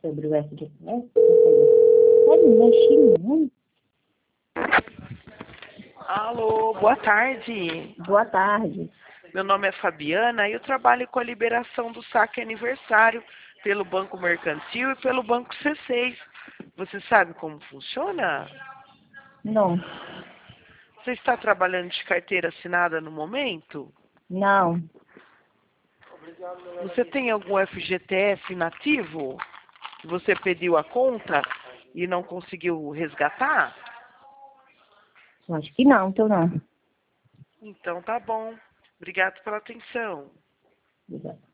sobre o FGTS. Pode me mexer, não? Alô, boa tarde. Boa tarde. Meu nome é Fabiana e eu trabalho com a liberação do saque aniversário pelo Banco Mercantil e pelo Banco C6. Você sabe como funciona? Não. Você está trabalhando de carteira assinada no momento? Não. Você tem algum FGTS inativo? Você pediu a conta e não conseguiu resgatar? Eu acho que não, então não. Então tá bom. Obrigado pela atenção. Obrigada.